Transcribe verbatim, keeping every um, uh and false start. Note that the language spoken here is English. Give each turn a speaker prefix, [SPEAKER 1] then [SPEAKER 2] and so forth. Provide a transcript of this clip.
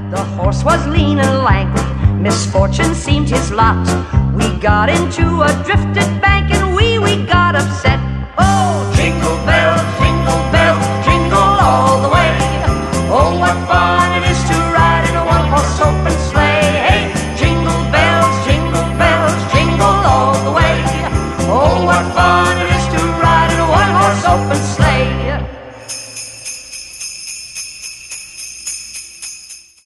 [SPEAKER 1] The horse was lean and lank, misfortune seemed his lot. We got into a drifted bank and we, we got upset. Oh, jingle bells, jingle bells, jingle all the way. Oh, what fun it is to ride in a one-horse open sleigh. Hey, jingle bells, jingle bells, jingle all the way. Oh, what fun it is to ride in a one-horse open sleigh.